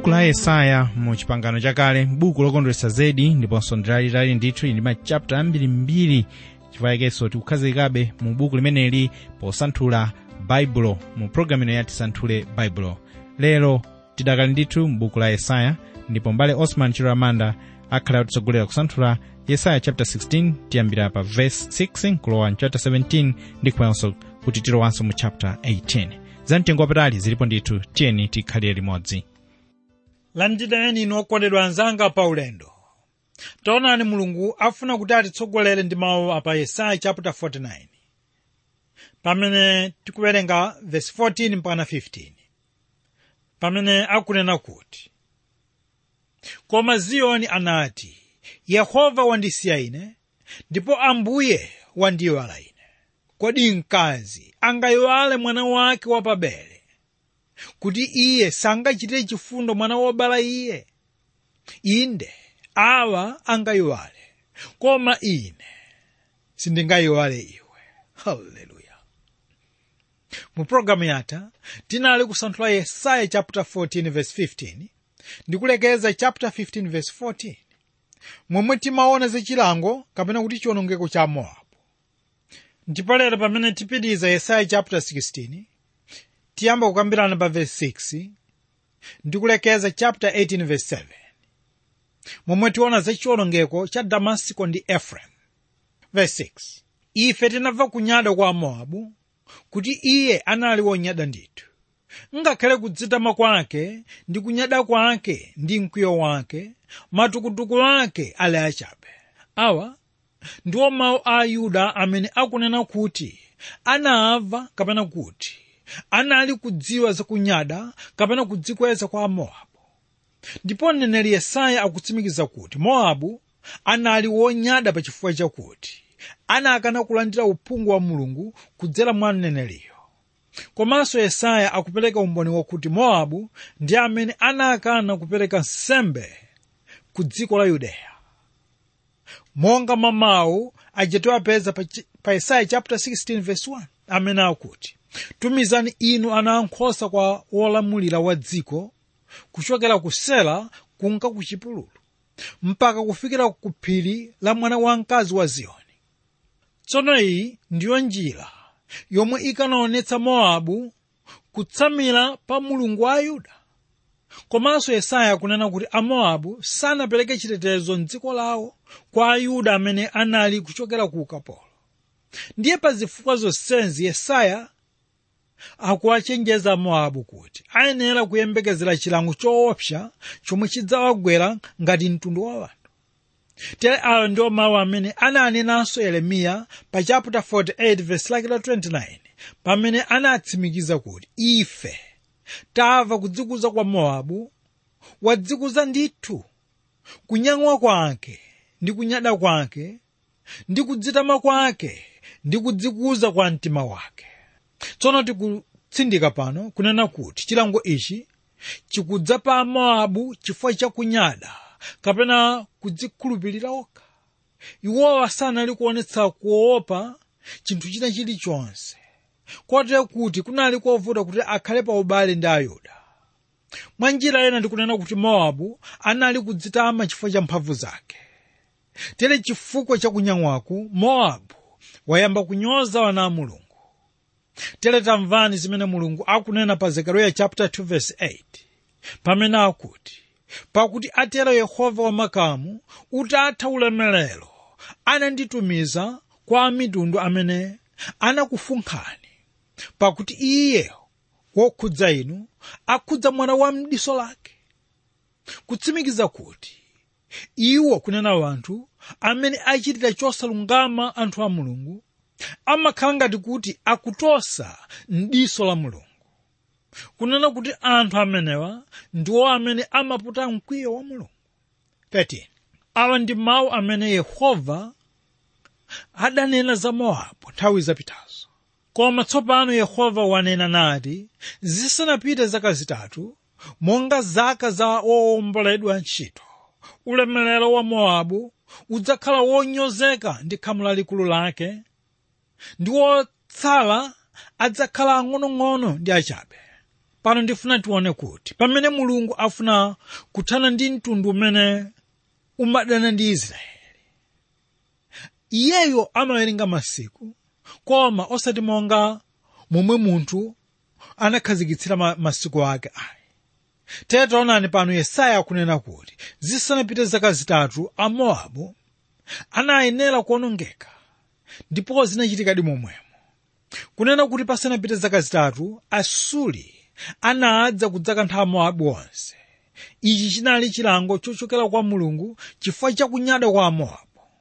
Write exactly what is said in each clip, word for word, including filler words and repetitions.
Buku la Yesaya mu chipangano chakale, buku lokondweretsa zedi ndiponso ndilalitali ndithu ndi machapter ambirimbiri chifukwa tikukhazikabe mu buku limeneli posanthula baibulo mu programu ino yati santhule baibulo. Lero tidakali ndithu mu buku la Yesaya ndipo mbale Osman Chiramanda akhala kutitsogolera kusanthula Yesaya chapter sixteen tiyambira pa verse six kulowa mu chapter seventeen ndi kumayanso kuti tilowanso mu chapter eighteen. Zamtengo wapatali zilipo ndithu, tiyeni tikhalire limodzi. Landireni inu okondedwa anzanga pa ulendo. Taonani Mulungu afuna kuti atitsogolere ndi mawu apa Yesaya chapter forty-nine. Pamene tikuwerenga verse fourteen mpaka fifteen. Pamene akunena kuti, koma Ziyoni anati, Yehova wandisiya ine, ndipo Ambuye wandiyiwala ine. Kodi mkazi angayiwale mwana wake wapabele, kuti iye sangachitire chifundo mwana wobala iye? Inde, awa angayiwale, koma ine sindingayiwale iwe. Hallelujah. Mu programu yatha tinali kusanthula Yesaya chapter fourteen verse fifteen ndikulekeza chapter fifteen verse fourteen, momwe timaona za chilango kapena kuti chiwonongeko cha Mowabu. Ndipo lero pamene tipitiriza Yesaya chapter sixteen tiyamba kukambirana pa verse six ndikulekeza chapter eighteen verse seven, momwe tiona za chiwonongeko cha Damasiko ndi Ephraim. Verse six, ife tinamva kunyada kwa Mowabu kuti iye anali wonyada ndithu, ngakhale kudzitama kwake ndi kunyada kwake ndi mkwiyo wake, matukutuku ake ali achabe. Awa ndiwo mawu a Ayuda amene akunena kuti anamva kapena kuti anali kudziwa za kunyada kapena kudzikweza kwa Mowabu. Ndipo mneneri Yesaya akutsimikiza kuti Mowabu anali wonyada pa chifukwa chakuti anakana kulandira uphungu wa Mulungu kudzera mwa mneneriyo. Komanso Yesaya akupereka umboni wakuti Mowabu ndi amene anakana kupereka nsembe ku dziko la Yudeya. Monga mamawu ajetiwapeza pa, pa Yesaya chapter sixteen verse one, amene akuti, tumizani inu ana ankhosa kwa wolamulira wa dziko, kuchokera ku Sela kunka ku chipululu, mpaka kufikira ku phiri la mwana wamkazi wa Ziyoni. Tsono iyi ndiyo njira yomwe ikanaonetsa Mowabu kutsamira pa Mulungu wa Ayuda. Komanso Yesaya akunena kuti Amowabu sanapereke chitetezo m'dziko lawo kwa Ayuda amene anali kuchokera ku ukapolo. Ndiye pa zifukwa zonsezi Yesaya akuwachenjeza Amowabu kuti ayenera kuyembekezera chilango choopsa chomwe chidzawagwera ngati mtundu wa anthu. Tere ayo ndiwo mawu amene ananenanso Yeremiya pa chapter forty-eight verse like twenty-nine, pamene anatsimikiza kuti ife tamva kudzikuza kwa Mowabu, wadzikuza ndithu, kunyang'wa kwake ndi kunyada kwake ndi kudzitama kwake ndi kudzikuza kwa mtima wake. Tsono tikutsindika pano kunena kuti chilango ichi chikudza pa Mowabu chifukwa cha kunyada kapena kudzikhulupirira okha. Iwowa sanali kuonetsa kuopa chinthu china chilichonse, kotero kuti kunali kovuta kuti akhale pa ubale ndi Ayuda. Mwa njira ena ndikunena kuti Mowabu anali kudzitama chifukwa cha mphamvu zake. Tere chifukwa cha kunyang'waku Mowabu wayamba kunyoza wana a Mulungu. Tere tamvani zimene Mulungu akunena pa Zekariya chapter two verse eight, pamene akuti, pakuti atero Yehova wamakamu, utatha ulemerero ananditumiza kwa mitundu amene anakufunkhani, pakuti iye wokhudza inu akhudza mwana wa mdiso lake. Kutsimikiza kuti iwo, kunena wanthu amene achitira chosalungama anthu a Mulungu, amakhala ngati kuti akutosa mdiso la Mulungu. Kunena kuti anthu amenewa ndiwo amene amaputa mkwiyo wa Mulungu. thirteen, awa ndi mawu amene Yehova adanena za Mowabu nthawi zapitazo. Koma tsopano Yehova wanena nati zisanapite zaka zitatu, monga zaka za owomboledwa ntchito, ulemerero wa Mowabu udzakhala wonyozeka ndi khamu lalikulu lake, ndi wotsala adzakhala ang'onong'ono ndi achabe. pano ndifuna tione kuti pamene mulungu afuna kuthana ndi mtundu umene umadana ndi Israeli, iyeyo amawerenga masiku, koma osati monga momwe munthu anakhazikitsira ma, masiku ake ayi. Tere taonani pano Yesaya akunena kuti zisanapite zaka zitatu Amowabu anayenera kuonongeka, ndipo zinachitikadi momwemo. Kunena kuti pasanapite zaka zitatu Asuri anadza kudzakantha Amowabu onse. Ichi chinali chilango chochokera kwa Mulungu chifukwa cha kunyada kwa Amowabu.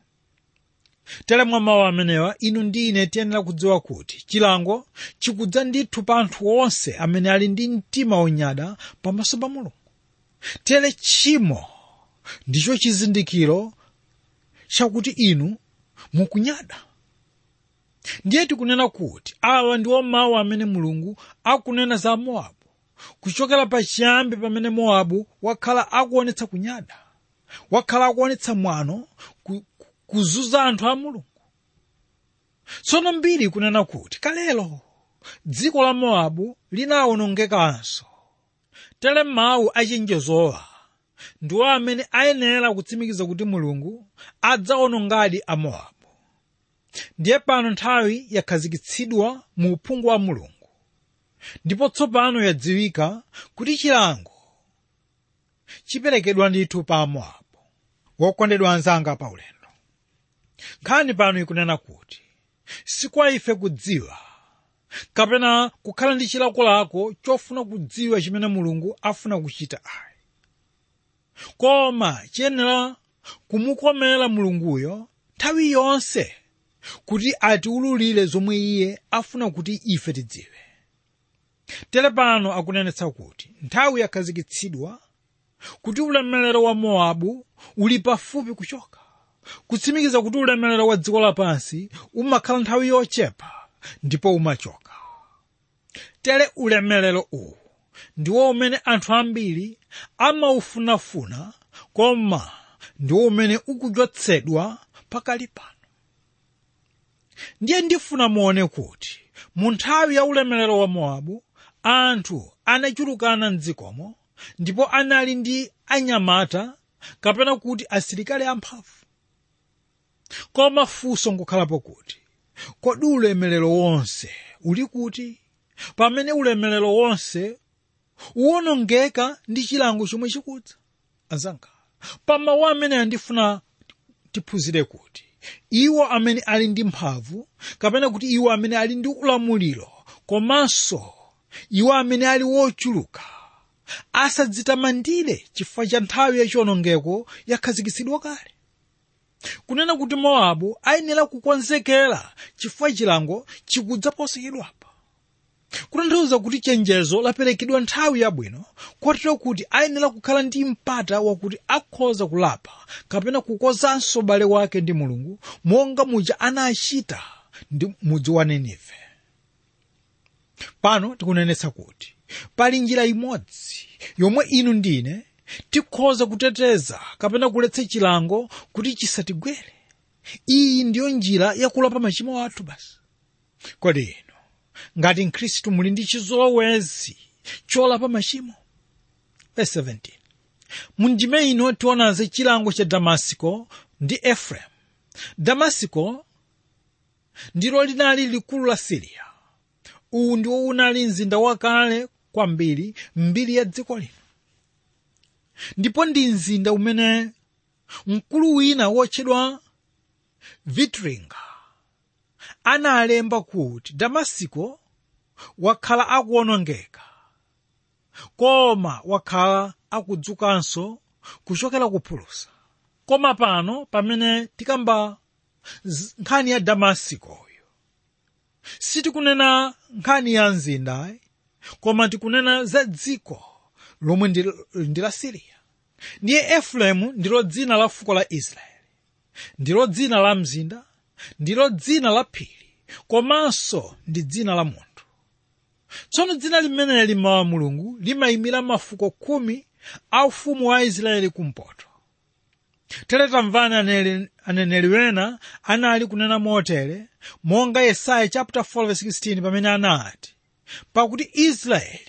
Tere mwa mawu amenewa inu ndi ine tiyenera kudziwa kuti chilango chikudza ndithu pa anthu onse amene ali ndi mtima wonyada pamaso pa Mulungu. Tere tchimo ndicho chizindikiro chakuti inu mukunyada. Ndiye tikunena kuti awa ndiwo mawu amene Mulungu akunena za Mowabu kuchokera pachiyambi pamene Mowabu wakhala akuonetsa kunyada, wakhala akuonetsa mwano ku, kuzunza anthu a Mulungu. Tsono mbiri kunena kuti kalelo dziko la Mowabu linawonongekanso. Tere mawu achenjezowa ndiwo amene ayenera kutsimikiza kuti Mulungu adzawonongadi Amowabu. Ndiye pano nthawi yakhazikitsidwa mu uphungu wa Mulungu, ndipo tsopano yadziwika kuti chilango chiperekedwa ndithu pa Amowabu. Wokondedwa anzanga pa ulendo, nkhani pano ikunena kuti si kwa ife kudziwa kapena kukhala ndi chilakolako chofuna kudziwa chimene Mulungu afuna kuchita ayi, koma chiyenera kumukomera Mulunguyo nthawi yonse kuti atiwululire zomwe iye afuna kuti ife tidziwe. Tere pano akunenetsa kuti nthawi yakhazikitsidwa kuti ulemerero wa Mowabu uli pafupi kuchoka, kutsimikiza kuti ulemerero wa dziko lapansi umakhala nthawi yochepa ndipo umachoka. Tere ulemerero uwu ndiwo umene anthu ambiri amaufunafuna, koma ndiwo umene ukuchotsedwa pakali pano. Ndiye ndifuna muone kuti mu nthawi ya ulemerero wa Mowabu anthu anachulukana m'dzikomo, ndipo anali ndi anyamata kapena kuti asilikali amphamvu. Koma funso nkukhalapo kuti kodi ulemerero wonse uli kuti pamene ulemerero wonse uwonongeka ndi chilango chomwe chikudza? Azanga, pamawu amene andifuna tiphunzire kuti iwo amene ali ndi mphamvu kapena kuti iwo amene ali ndi ulamuliro, komanso iwo amene ali wochuluka, asadzitamandire chifukwa cha nthawi ya chiwonongeko yakhazikitsidwa kale. Kunena kuti Mowabu ayenera kukonzekera chifukwa chilango chikudza posachedwapa. Kutanthauza kuti chenjezo laperekedwa nthawi yabwino, kotero kuti ayenera kukhala ndi mpata wakuti akhoza kulapa kapena kukozanso ubale wake ndi Mulungu, monga muja anachita ndi mudzi wa Ninive. Pano tikunenetsa kuti pali njira imodzi yomwe inu ndine tikhoza kuteteza kapena kuletsa chilango kuti chisatigwere. Iyi ndiyo njira yakulapa machimo athu basi. Kodi inu ngati Mkhristu muli ndi chizolowezi cholapa machimo? Verse seventeen. Munjime ino tionaze chilango cha Damasiko ndi Ephraim. Damasiko ndilo linali likulu la Siriya. Uwu ndiwo unali mzinda wakale kwambiri mbiri ya dziko lino. Ndipo ndi mzinda umene mkulu wina wotchedwa Vitringa analemba kuti Damasiko wakhala akuwonongeka, koma wakhala akudzukanso kuchokera kuphulusa. Koma pano pamene tikamba nkhani ya Damasiko, sitikunena nkhani ya mzinda, koma tikunena za dziko lomwe ndi la Siriya. Ndiye Ephraim ndilo dzina la fuko la Israeli, ndilo dzina la mzinda, ndilo dzina la phiri, komanso ndi dzina la munthu. Tsono dzina limeneli mawu Mulungu limayimira mafuko khumi a ufumu wa Israeli kumpoto. Tere tamvani aneneri wena anali kunena motere, monga Yesaya chapter four verse sixteen pamene anati, pakuti Israeli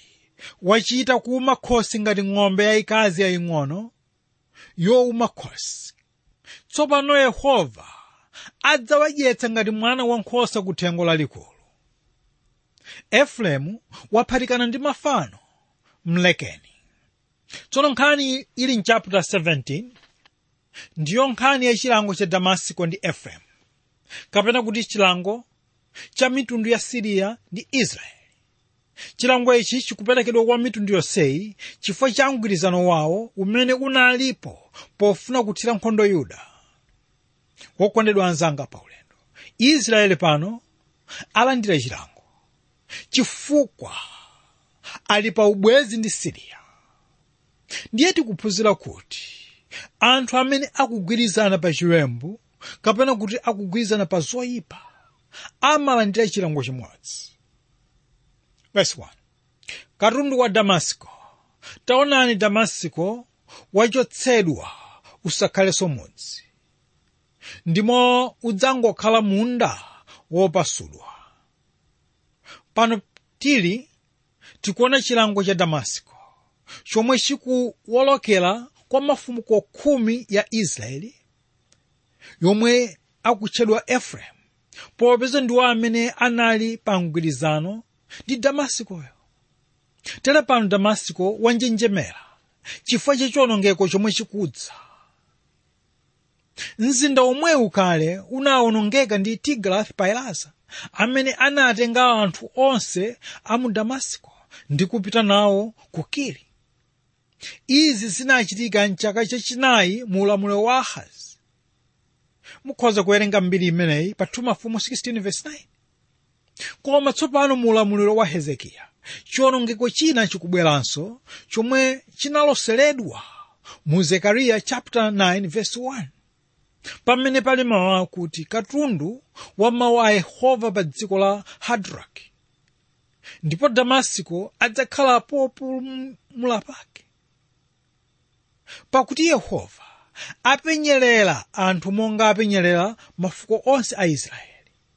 wachita kuuma khosi ngati ng'ombe yayikazi yaying'ono youma khosi. Tsopano Yehova adzawadyetsa ngati mwana wankhosa ku thengo lalikulu. Efereimu waphatikana ndi mafano mlekeni. Tsono nkhani ili mchapter seventeen ndiyo nkhani ya chilango cha Damasiko ndi Efereimu, kapena kuti chilango cha mitundu ya Siriya ndi Israeli. Chilango ichi chikuperekedwa kwa mitundu yonseyi chifukwa cha mgwirizano wawo umene unalipo pofuna kuthira nkhondo Yuda. Wokondedwa anzanga pa ulendo, Israeli pano alandira chilango chifukwa ali pa ubwezi ndi Siriya. Ndiye tikuphunzira kuti anthu amene akugwirizana pa chiwembu kapena kuti akugwirizana pa zoyipa amalandira chilango chimodzi. Verse one. Katundu wa Damasiko. Taonani Damasiko wachotsedwa usakhalenso mudzi, ndimo udzangokhala munda wopasuka. Pano tili tikuona chilango cha Damasiko chomwe chikuwolokera kwa mafumuko khumi ya Israeli yomwe akutchedwa Efereimu, popeza ndiwo amene anali pa mgwirizano ndi Damasikoyo. Tere pano Damasiko wanjenjemera chifukwa cha chiwonongeko chomwe chikudza. Mzinda omwewu kale unawonongeka ndi Tiglath-Pilesa amene anatenga anthu onse a mu Damasiko ndi kupita nawo ku Kiri. Izi zinachitika mchaka chachinayi mu ulamuliro wa Ahazi. Mukhoza kuwerenga mbiri imeneyi pa two Mafumu sixteen verse nine. Koma tsopano mu ulamuliro wa Hezekiya chiwonongeko china chikubweranso chomwe chinaloseredwa mu Zekariya chapter nine verse one. Pamene pali mawu akuti katundu wa mawu a Yehova pa dziko la Hadraki, ndipo Damasiko adzakhala popumula pake. Pakuti Yehova apenyerera anthu monga apenyerera mafuko onse a Israeli.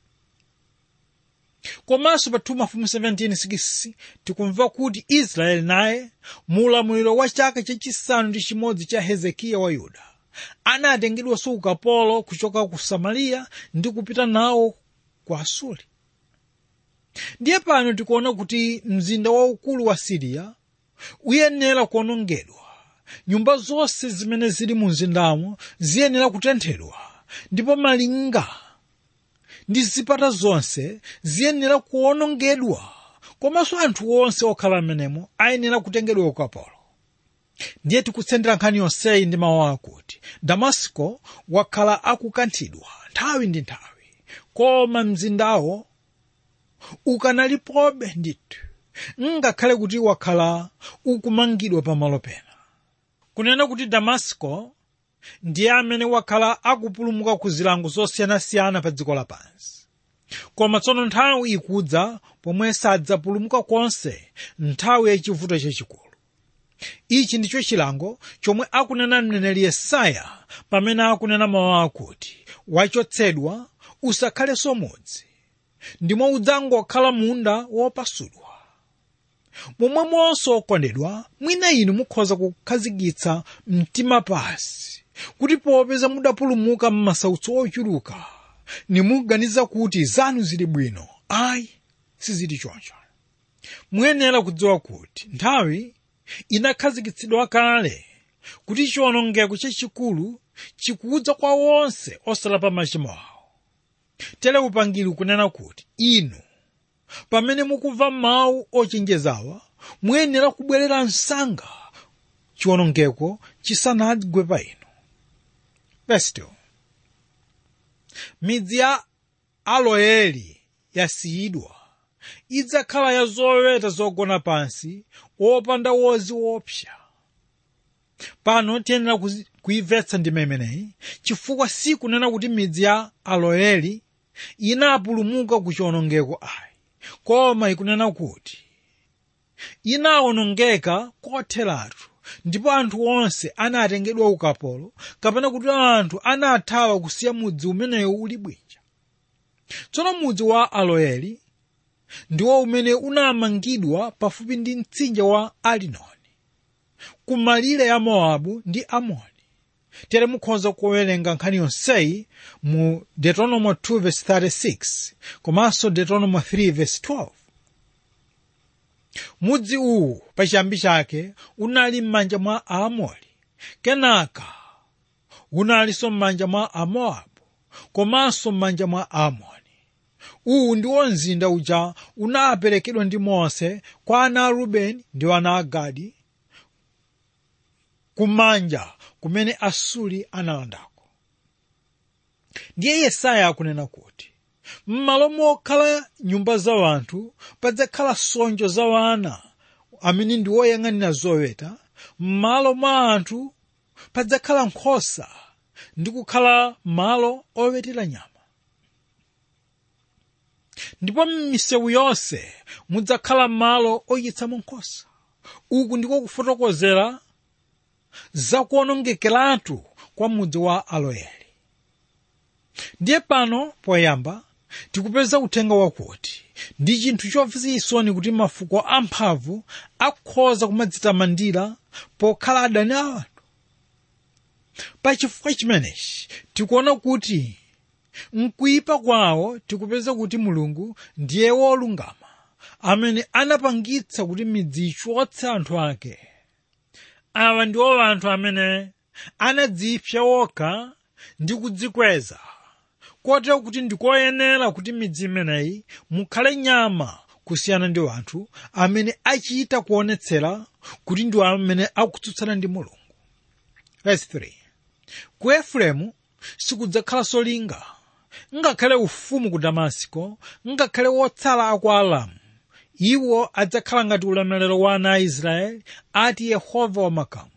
Komanso pa two Mafumu seventeen six tikumva kuti Israeli naye mu ulamuliro wa chaka chachisanu ndi chimodzi cha Hezekiya wa Yuda anatengedwanso ukapolo kuchoka ku Samariya ndi kupita nawo ku Asuri. Ndiye pano tikuona kuti mzinda waukulu wa Siriya uyenera kuonongedwa. Nyumba zonse zimene zili mu mzindamo ziyenera kutenthedwa, ndipo malinga ndi zipata zonse ziyenera kuonongedwa, komanso anthu onse okhala menemo ayenera kutengedwa ukapolo. Ndiye tikutsendera nkhani yonseyi ndi mawu akuti Damasiko wakhala akukanthidwa nthawi ndi nthawi, koma mzindawo ukanalipobe ndithu, ngakhale kuti wakhala ukumangidwa pamalo pena. Kunena kuti Damasiko ndiye amene wakhala akupulumuka ku zilango zosiyanasiyana pa dziko lapansi. Koma tsono nthawi ikudza pomwe sadzapulumuka konse, nthawi yachivuto chachikulu. Ichi ndicho chilango chomwe akunena mneneri Yesaya pamene akunena mawu akuti wachotsedwa usakhalenso mudzi, ndimo udzangokhala munda wopasuka. Momwemonso okondedwa, mwina inu mukhoza kukhazikitsa mtima pasi kuti popeza mudapulumuka m'masautso ochuluka nimuganiza kuti zanu zili bwino. Ayi, sizili choncho. Muyenera kudziwa kuti nthawi inakhazikitsidwa kale kuti chiwonongeko chachikulu chikudza kwa wonse osalapa machimo awo. Tere upangiri kunena kuti inu pamene mukumva mawu ochenjezawa muyenera kubwerera msanga chiwonongeko chisanagwe pa inu. Verse two. Midzi ya Aloeli yasiyidwa idzakhala ya zoweta zogona pansi, wopanda wozi wopsa. Pano tiyenera kuimvetsa ndime imeneyi chifukwa si kunena kuti midzi ya Aloeli inapulumuka ku chiwonongeko ayi, koma ikunena kuti inawonongeka kotheratu, ndipo anthu onse anatengedwa ukapolo, kapena kuti anthu anathawa kusiya mudzi umenewu uli bwinja. Tsono mudzi wa Aloeli ndiwo umene unamangidwa pafupi ndi mtsinje wa Arinoni, kumalire ya Mowabu ndi Amoni. Tere mukhoza kuwerenga nkhani yonseyi mu Deuteronomy two verse thirty-six komanso Deuteronomy three verse twelve. Mudzi uwu pachiyambi chake unali m'manja mwa Aamori, kenaka unalinso m'manja mwa Amowabu, komanso m'manja mwa Aamoni. Uwu ndiwo mzinda uja unaperekedwa ndi Mose kwa ana a Rubeni ndi ana a Gadi, kumanja kumene Asuri analandako. Ndiye Yesaya akunena kuti m'malo mokhala nyumba za wanthu padzakhala sonjo za wana amene ndi woyang'anira zoweta, m'malo mwa anthu padzakhala nkhosa ndi kukhala malo owetera nyama. Ndipo m'misewu yonse mudzakhala malo odyetsamo nkhosa. Uku ndiko kufotokozera za kuonongekeratu kwa mudzi wa Aroeri. Ndiye pano poyamba tikupeza uthenga wakuti ndi chinthu chomvetsa chisoni kuti mafuko amphamvu akhoza kumadzitamandira pokhala adani a anthu. Pachifukwa chimenechi tikuona kuti mkuyipa kwawo tikupeza kuti Mulungu ndiye wolungama amene anapangitsa kuti midzi ichotse anthu ake. Awa ndiwo anthu amene anadzipsa wokha ndi kudzikweza, kotero kuti ndikoyenera kuti midzi imeneyi mukhale nyama kusiyana ndi anthu amene achita kuonetsera kuti ndiwo amene akutsutsana ndi Mulungu. Verse three. Ku Efereimu sikudzakhalanso linga, ngakhale ufumu ku Damasiko, ngakhale wotsala aku Aramu. Iwo adzakhala ngati ulemerero wa ana a Israeli, ati Yehova wamakamu.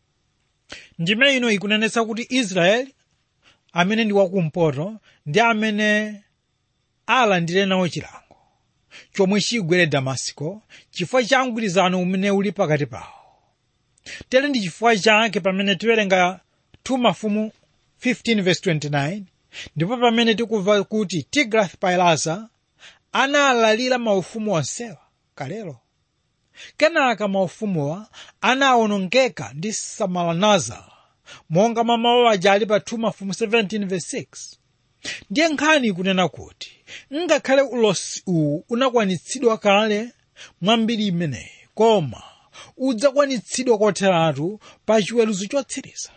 Ndime ino ikunenetsa kuti Israeli amene ndi wakumpoto ndi amene alandire nawo chilango chomwe chigwere Damasiko chifukwa cha mgwirizano umene uli pakati pawo. Tere ndi chifukwa chake pamene tiwerenga two Mafumu fifteen verse twenty-nine, ndipo pamene tikumva kuti Tiglath-Pilesa analalira maufumu onsewa kalelo. Kenaka maufumuwa anawonongeka ndi Samalanaza, monga mamawo aja ali pa two Mafumu seventeen verse six. Ndiye nkhani ikunena kuti ngakhale ulosi uwu unakwanitsidwa kale mwambiri imeneyi, koma udzakwanitsidwa kotheratu pa chiweruzo chotsiriza.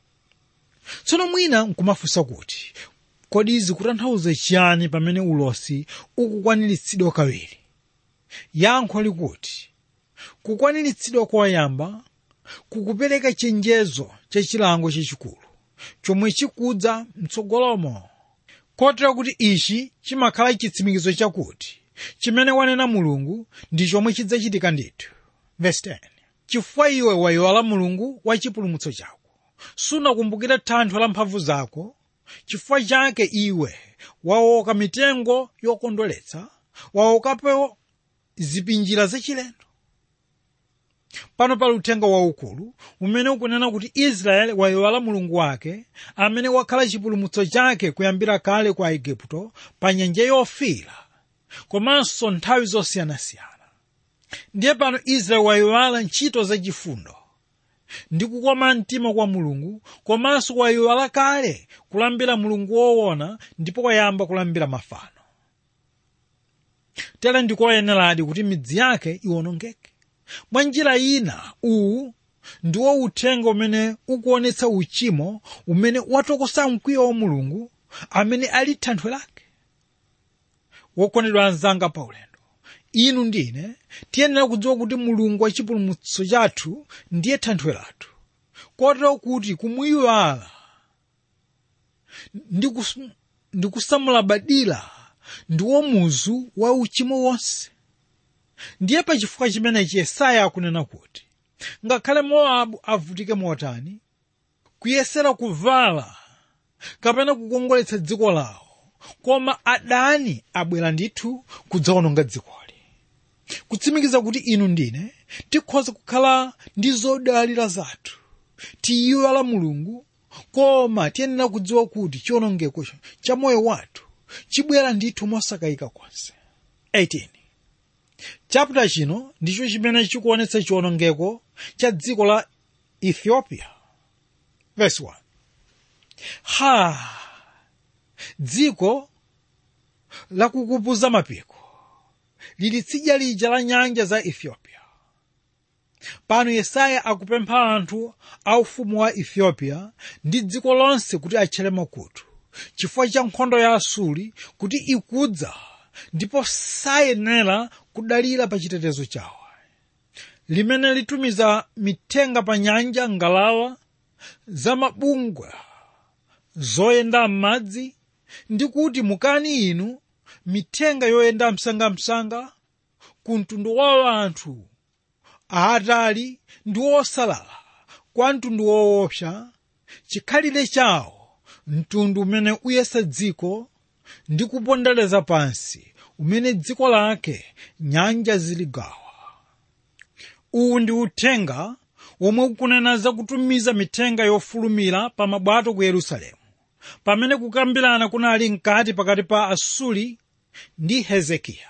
Tsono mwina nkumafunsa kuti kodi izi kutanthauza chiyani pamene ulosi ukukwaniritsidwa kawiri? Yankho likuti kukwaniritsidwa koyamba kukupereka chenjezo cha chilango chachikulu chomwe chikudza mtsogolomo, kotero kuti ichi chimakhala chitsimikizo chakuti chimene wanena Mulungu ndi chomwe chidzachitika ndithu. Verse ten. Chifukwa iwe wayiwala Mulungu wa chipulumutso chako, sunakumbukira thanthwe la mphamvu zako, chifukwa chake iwe waoka mitengo yokondweretsa, waokapo zipinjira zachilendo. Pano pali uthenga waukulu umene ukunena kuti Israeli wayiwala Mulungu wake amene wakhala chipulumutso chake kuyambira kale kwa Igupto pa nyanja yofiira, komanso nthawi zosiyanasiyana. Ndiye pano Israeli wayiwala ntchito zachifundo ndi kukoma mtima kwa Mulungu, komanso wayiwala kale kulambira Mulungu woona ndipo wayamba kulambira mafano. Tere ndikoyeneradi kuti midzi yake iwonongeke. Mwa njira ina uwu ndiwo uthenga umene ukuonetsa uchimo umene watokosa mkwiyo wa Mulungu amene ali thanthwe lake. Wokondedwa anzanga pa ulendo, inu ndine tiyenera kudziwa kuti Mulungu wa chipulumutso chathu ndiye thanthwe lathu, kotero kuti kumuyiwala ndi kusamulabadira ndiwo muzu wa uchimo wonse. Ndiye pa chifukwa chimenechi Yesaya akunena kuti ngakhale Mowabu avutike motani, kuyesera kuvala kapena kukongoletsa dziko lawo, koma adani abwera ndithu kudzawononga dzikoli. Kutsimikiza kuti inu ndine tikhoza kukhala ndi zodalira zathu, tiyiwala Mulungu, koma tiyenera kudziwa kuti chiwonongeko cha moyo wathu chibwera ndithu mosakayika konse. eighteen. chapter chino ndicho chimene chikuonetsa chiwonongeko cha dziko la Ethiopia. Verse one. Ha! Dziko lakukupuza mapiko lili tsidya lija la nyanja za Ethiopia. Pano Yesaya akupempha anthu a ufumu wa Ethiopia ndi dziko lonse kuti atchere makutu chifukwa cha nkhondo ya Asuri kuti ikudza, ndipo sayenera kudalira pa chitetezo chawo, limene litumiza mithenga pa nyanja, ngalawa za mabungwe zoyenda m'madzi, ndi kuti mukani inu mithenga yoyenda msangamsanga ku mtundu wa anthu aatali ndi osalala, kwa mtundu woopsa chikhalire chawo, mtundu umene uyesa dziko ndi kupondereza pansi, umene dziko lake nyanja ziligawa. Uwu ndi uthenga womwe ukunena za kutumiza mithenga yofulumira pa mabwato ku Yerusalemu, pamene kukambirana kunali mkati pakati pa Asuri ndi Hezekiya.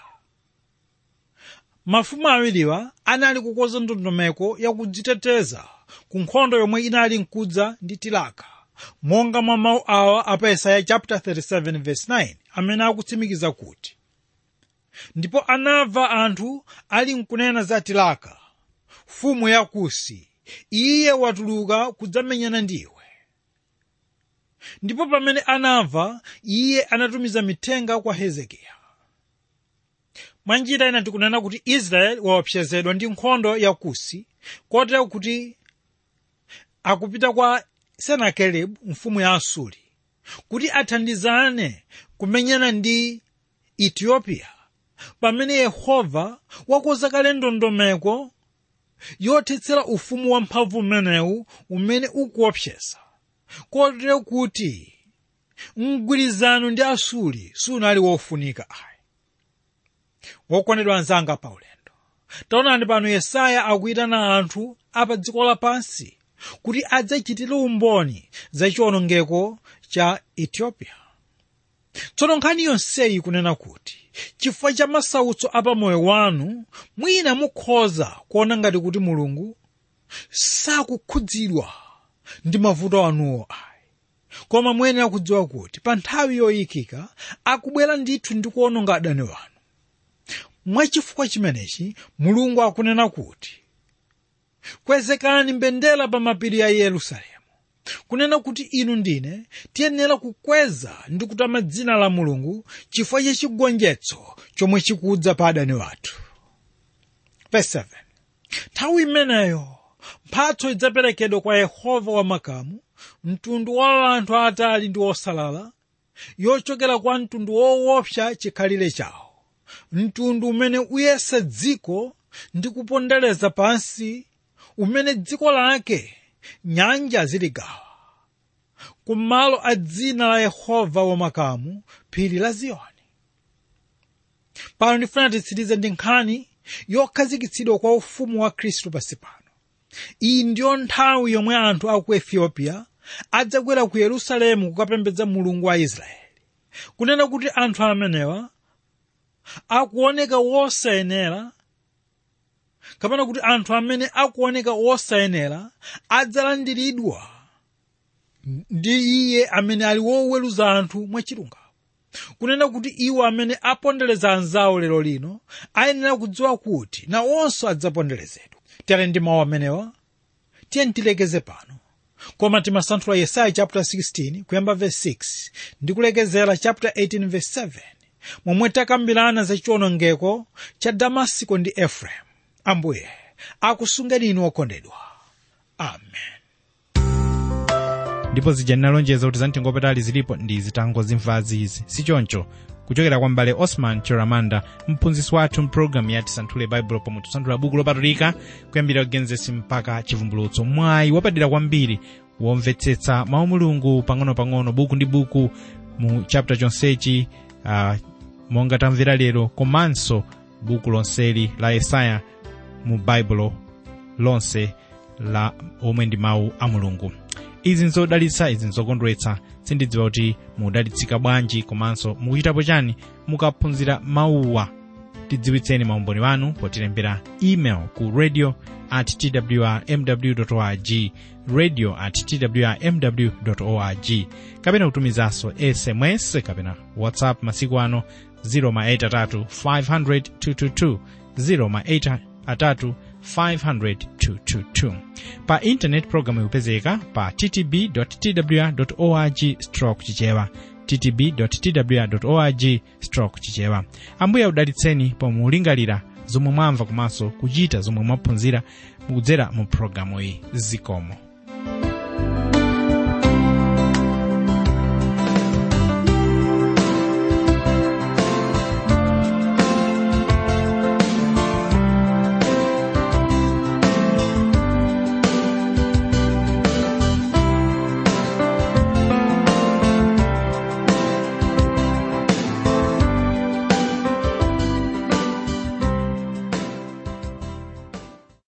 Mafumu awiriwa anali kukonza ndondomeko yakudziteteza ku nkhondo yomwe inali nkudza ndi Tilaka, monga mwa mawu awa apa Yesaya chapter thirty-seven verse nine, amene akutsimikiza kuti, ndipo anamva anthu ali nkunena za Tilaka, mfumu ya Kusi, iye watuluka kudzamenyana ndiwe. Ndipo pamene anamva, iye anatumiza mithenga kwa Hezekiya. Mwanjira ina tikunena kuti Israeli waopsezedwa ndi nkhondo ya Kusi, kotero kuti akupita kwa Senakeribu mfumu ya Asuri kuti athandizane kumenyana ndi Ethiopia, pamene Yehova wakonza kale ndondomeko yothetsera ufumu wamphamvu umenewu umene ukuopseza, kotero kuti mgwirizano ndi Asuri sunali wofunika ayi. Wokondedwa anzanga pa ulendo, taonani pano Yesaya akuyitana anthu apa dziko lapansi kuti adzachitire umboni za chiwonongeko cha Ethiopia. Tsono nkhani yonseyi kunena kuti chifukwa cha masautso apa moyo wanu, mwina mukhoza kuona ngati kuti Mulungu sakukhudzidwa ndi mavuto anuwo ayi, koma muyenera kudziwa kuti pa nthawi yoyikika akubwera ndithu ndi kuwononga adani wanu. Mwachifukwa chimenechi Mulungu akunena kuti, kwezekani mbendera pa mapiri ya Yerusalemu, kunena kuti inu ndine tiyenera kukweza ndi kutama dzina la Mulungu chifukwa cha chigonjetso chomwe chikudza pa adani wathu. Verse seven. Nthawi imeneyo mphatso idzaperekedwa kwa Yehova wa makamu, mtundu wa anthu aatali ndi osalala, yochokera kwa mtundu woopsa chikhalire chawo, mtundu umene uyesa dziko ndi kupondereza pansi, umene dziko lake nyanja ziligawa, kumalo a dzina la Yehova wa makamu, phiri la Ziyoni. Pano ndifuna titsirize ndi nkhani yokhazikitsidwa kwa ufumu wa Khristu pansi pano. Iyi ndiyo nthawi yomwe anthu a ku Ethiopia adzakwera ku Yerusalemu kukapembedza Mulungu wa Israeli, kunena kuti anthu amenewa akuoneka wosayenera, kapena kuti anthu amene akuoneka wosayenera adzalandiridwa ndi iye amene ali woweruza anthu mwachilungamo, kunena kuti iwo amene apondereza anzawo lero lino ayenera kudziwa kuti nawonso adzaponderezedwa. Tere ndi mawu amenewa tiyeni tilekeze pano, koma timasanthula Yesaya chapter sixteen kuyamba verse six ndi kulekezera chapter eighteen verse seven, momwe takambirana za chiwonongeko cha Damasiko ndi Ephraim. Ambuye akusungeni inu okondedwa. Amen. Ndipo zija ndinalonjeza kuti zamtengo patali zilipo ndi zitango zimvazi izi. Sichoncho, kuchokera kwa mbale Osman Chiramanda, mphunzitsi wathu mpulogalamu ya Tisanthule Baibulo pomwe tisanthula buku lopatulika kuyambira Genesis mpaka Chivumbulutso. Mwayi wapadera kwambiri womvetsetsa mawu Mulungu pang'ono-pang'ono, buku ndi buku mu chapter chonsechi, uh, monga tamvera lero, komanso buku lonseli la Yesaya mu Baibulo lonse la omwe ndi mawu a Mulungu. Izi nzodalitsa, izi nzokondwetsa. Sindidziwa kuti mudalitsika bwanji komanso mukuchitapo chani mukaphunzira mawuwa tidziwitseni maumboni wanu potilembera email ku radio at twrmw dot org, radio at twrmw dot org, kapena kutumizanso S M S kapena WhatsApp masiku ano zero ma eight three five hundred two two two, zero ma eight three five hundred two two two. Pa internet program yupezeka pa t t b dot t w r dot org stroke chichewa, t t b dot t w r dot org stroke chichewa. Ambuye udalitseni pomulingalira zomwe mwamva komanso kuchita zomwe mwaphunzira mukudzera mu programu iyi. Zikomo.